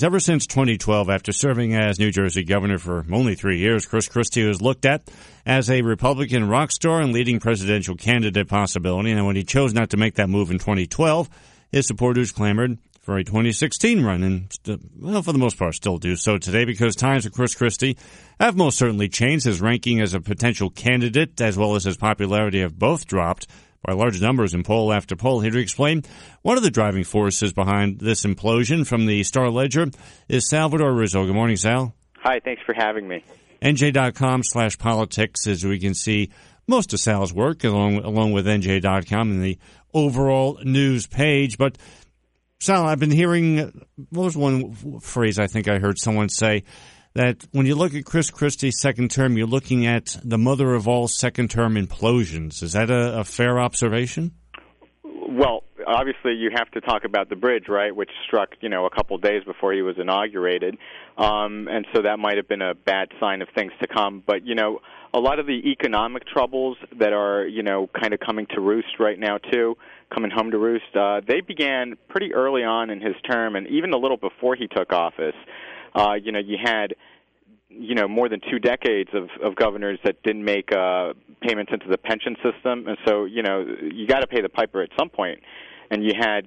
Ever since 2012, after serving as New Jersey governor for only 3 years, Chris Christie was looked at as a Republican rock star and leading presidential candidate possibility. And when he chose not to make that move in 2012, his supporters clamored for a 2016 run, and, for the most part, still do so today because times with Chris Christie have most certainly changed. His ranking as a potential candidate, as well as his popularity, have both dropped by large numbers in poll after poll. Here to explain one of the driving forces behind this implosion from the Star-Ledger is Salvador Rizzo. Good morning, Sal. Hi, thanks for having me. NJ.com/politics, as we can see most of Sal's work along with NJ.com and the overall news page. But, Sal, I've been hearing, what was one phrase I think I heard someone say, that when you look at Chris Christie's second term, you're looking at the mother of all second-term implosions. Is that a fair observation? Well, obviously you have to talk about the bridge, right, which struck, a couple of days before he was inaugurated. And so that might have been a bad sign of things to come. But, a lot of the economic troubles that are, kind of coming to roost right now, too, coming home to roost, they began pretty early on in his term and even a little before he took office. You had, more than 2 decades of governors that didn't make payments into the pension system, and so, you got to pay the piper at some point. And you had,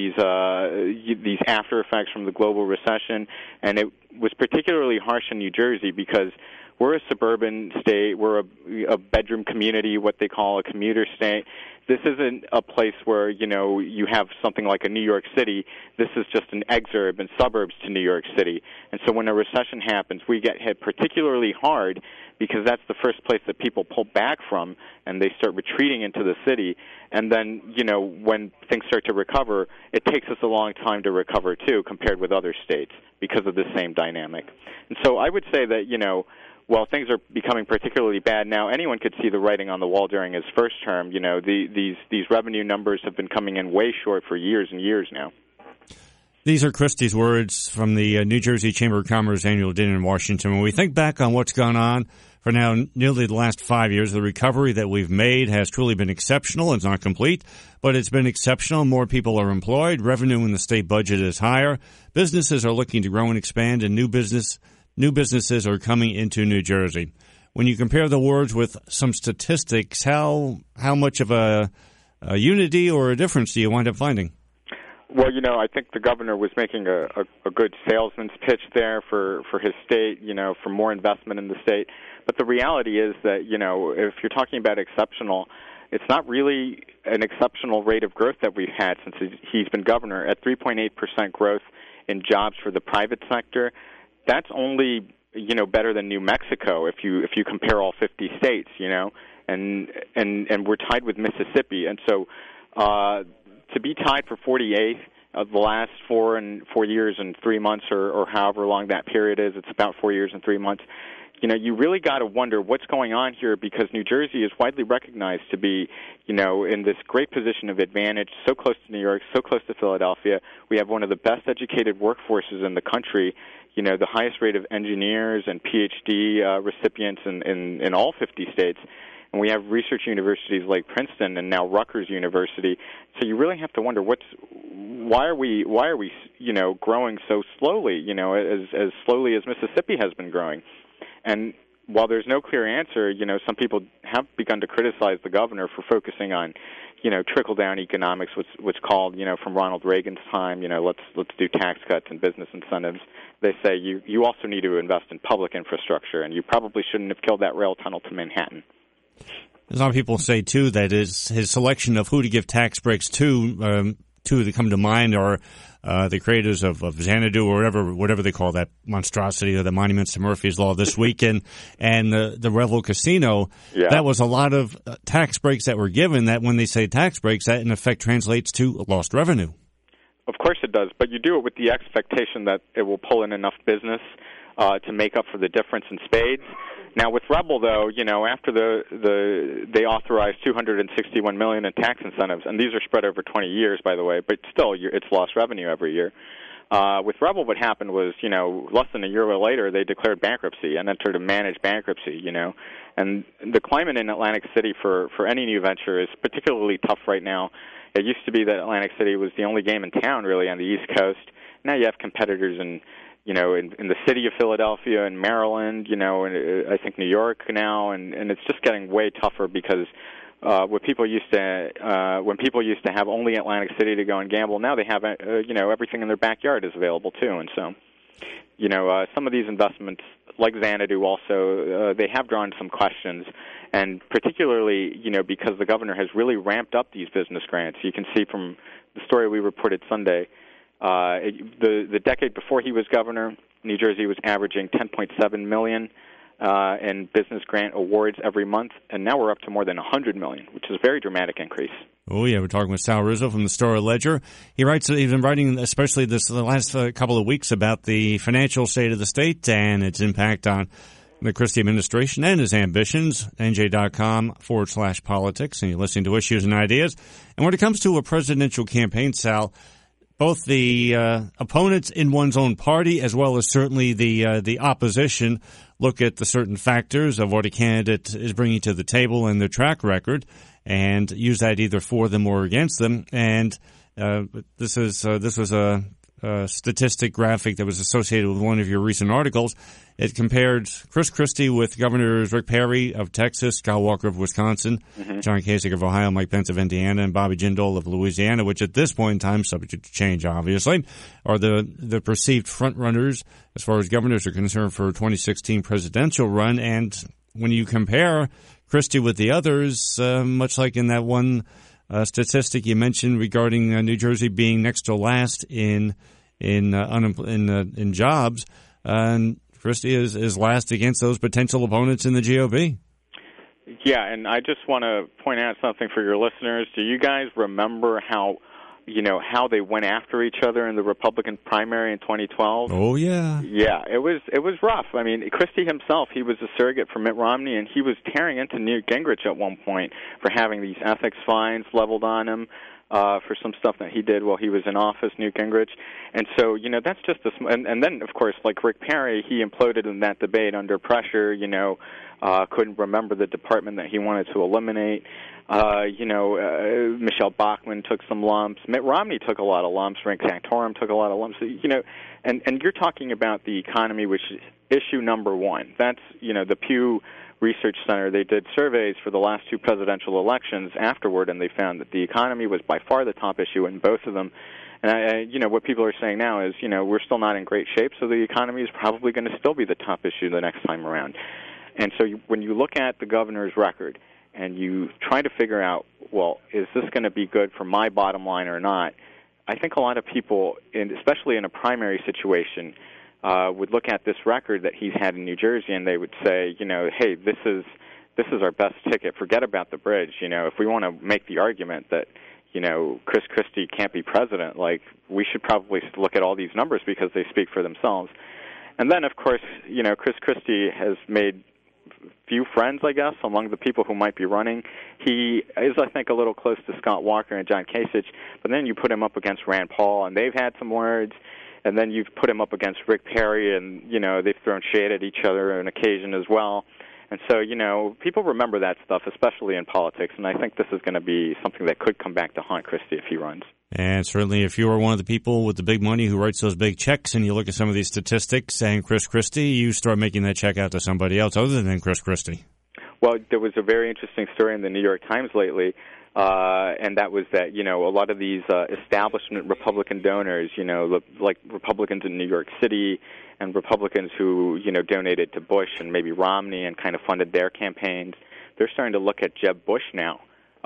these after effects from the global recession, and it was particularly harsh in New Jersey because we're a suburban state, we're a bedroom community, what they call a commuter state. This isn't a place where, you have something like a New York City. This is just an exurb and suburbs to New York City. And so when a recession happens, we get hit particularly hard because that's the first place that people pull back from and they start retreating into the city. And then, when things start to recover, it takes us a long time to recover, too, compared with other states because of the same dynamic. And so I would say that, while things are becoming particularly bad now, anyone could see the writing on the wall during his first term. These revenue numbers have been coming in way short for years and years now. These are Christie's words from the New Jersey Chamber of Commerce annual dinner in Washington. When we think back on what's gone on for now nearly the last 5 years, the recovery that we've made has truly been exceptional. It's not complete, but it's been exceptional. More people are employed. Revenue in the state budget is higher. Businesses are looking to grow and expand, and new businesses are coming into New Jersey. When you compare the words with some statistics, how much of a unity or a difference do you wind up finding? Well, I think the governor was making a good salesman's pitch there for his state, for more investment in the state. But the reality is that, if you're talking about exceptional, it's not really an exceptional rate of growth that we've had since he's been governor. At 3.8% growth in jobs for the private sector, that's only, better than New Mexico if you compare all 50 states, and we're tied with Mississippi. And so to be tied for 48th of the last 4 years and 3 months or however long that period is, it's about 4 years and 3 months, you really got to wonder what's going on here because New Jersey is widely recognized to be, in this great position of advantage, so close to New York, so close to Philadelphia. We have one of the best educated workforces in the country, the highest rate of engineers and PhD recipients in all 50 states. And we have research universities like Princeton and now Rutgers University. So you really have to wonder why are we growing so slowly, as slowly as Mississippi has been growing. And while there's no clear answer, some people have begun to criticize the governor for focusing on, trickle-down economics, what's called, from Ronald Reagan's time, let's do tax cuts and business incentives. They say you also need to invest in public infrastructure, and you probably shouldn't have killed that rail tunnel to Manhattan. Some people say, too, that his selection of who to give tax breaks to, two that come to mind are the creators of Xanadu or whatever they call that monstrosity or the monuments to Murphy's Law this weekend, and the Revel Casino. Yeah. That was a lot of tax breaks that were given that when they say tax breaks, that in effect translates to lost revenue. Of course it does, but you do it with the expectation that it will pull in enough business to make up for the difference in spades. Now with Rebel, though, after they authorized $261 million in tax incentives, and these are spread over 20 years, by the way, but still it's lost revenue every year. With Rebel, what happened was, less than a year later, they declared bankruptcy and entered a managed bankruptcy, And the climate in Atlantic City for any new venture is particularly tough right now. It used to be that Atlantic City was the only game in town, really, on the East Coast. Now you have competitors in in the city of Philadelphia and Maryland, and I think New York now, and it's just getting way tougher because when people used to have only Atlantic City to go and gamble, now they have everything in their backyard is available too, and so some of these investments like Xanadu also they have drawn some questions, and particularly because the governor has really ramped up these business grants. You can see from the story we reported Sunday. The decade before he was governor, New Jersey was averaging $10.7 million in business grant awards every month, and now we're up to more than $100 million, which is a very dramatic increase. Oh, yeah, we're talking with Sal Rizzo from the Star-Ledger. He's been writing, especially the last couple of weeks, about the financial state of the state and its impact on the Christie administration and his ambitions. NJ.com/politics, and you're listening to Issues and Ideas. And when it comes to a presidential campaign, Sal, both the opponents in one's own party as well as certainly the opposition look at the certain factors of what a candidate is bringing to the table and their track record and use that either for them or against them. And this was a statistic graphic that was associated with one of your recent articles. It compared Chris Christie with Governors Rick Perry of Texas, Scott Walker of Wisconsin, John Kasich of Ohio, Mike Pence of Indiana, and Bobby Jindal of Louisiana, which at this point in time, subject to change obviously, are the perceived front runners as far as governors are concerned for a 2016 presidential run. And when you compare Christie with the others, much like in that one statistic you mentioned regarding New Jersey being next to last in jobs, and Christie is last against those potential opponents in the GOP. Yeah, and I just want to point out something for your listeners. Do you guys remember how they went after each other in the Republican primary in 2012? Oh, yeah. Yeah, it was rough. I mean, Christie himself, he was a surrogate for Mitt Romney, and he was tearing into Newt Gingrich at one point for having these ethics fines leveled on him for some stuff that he did while he was in office, Newt Gingrich. And so, that's just and then, of course, like Rick Perry, he imploded in that debate under pressure, couldn't remember the department that he wanted to eliminate. Michelle Bachmann took some lumps. Mitt Romney took a lot of lumps. Rick Santorum took a lot of lumps. And you're talking about the economy, which is issue number one. That's, the Pew Research Center, they did surveys for the last two presidential elections afterward, and they found that the economy was by far the top issue in both of them. And, what people are saying now is, we're still not in great shape, so the economy is probably going to still be the top issue the next time around. And so when you look at the governor's record and you try to figure out, well, is this going to be good for my bottom line or not, I think a lot of people, especially in a primary situation, would look at this record that he's had in New Jersey and they would say, hey, this is our best ticket. Forget about the bridge. If we want to make the argument that, Chris Christie can't be president, we should probably look at all these numbers because they speak for themselves. And then, of course, Chris Christie has made few friends, I guess, among the people who might be running. He is, I think, a little close to Scott Walker and John Kasich, but then you put him up against Rand Paul, and they've had some words, and then you've put him up against Rick Perry, and, they've thrown shade at each other on occasion as well. And so, people remember that stuff, especially in politics, and I think this is going to be something that could come back to haunt Christie if he runs. And certainly if you are one of the people with the big money who writes those big checks and you look at some of these statistics and Chris Christie, you start making that check out to somebody else other than Chris Christie. Well, there was a very interesting story in the New York Times lately, and that was that, a lot of these establishment Republican donors, like Republicans in New York City and Republicans who, donated to Bush and maybe Romney and kind of funded their campaigns, they're starting to look at Jeb Bush now.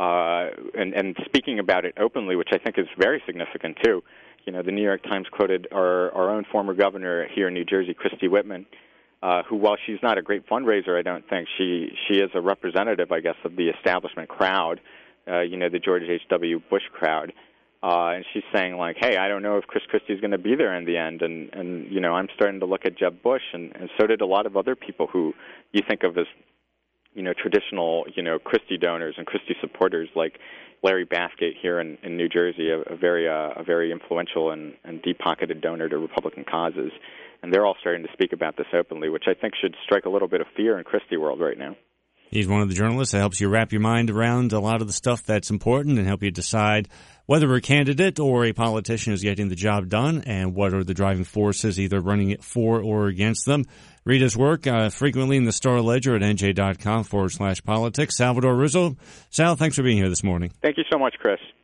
And speaking about it openly, which I think is very significant too. The New York Times quoted our own former governor here in New Jersey, Christie Whitman, who, while she's not a great fundraiser, I don't think she is a representative, I guess, of the establishment crowd, the George H.W. Bush crowd. And she's saying, hey, I don't know if Chris Christie's going to be there in the end. And I'm starting to look at Jeb Bush, and so did a lot of other people who you think of as traditional, Christie donors and Christie supporters, like Larry Bathgate here in New Jersey, a very influential and deep-pocketed donor to Republican causes. And they're all starting to speak about this openly, which I think should strike a little bit of fear in Christie world right now. He's one of the journalists that helps you wrap your mind around a lot of the stuff that's important and help you decide whether a candidate or a politician is getting the job done and what are the driving forces either running it for or against them. Read his work frequently in the Star-Ledger at nj.com/politics. Salvador Rizzo. Sal, thanks for being here this morning. Thank you so much, Chris.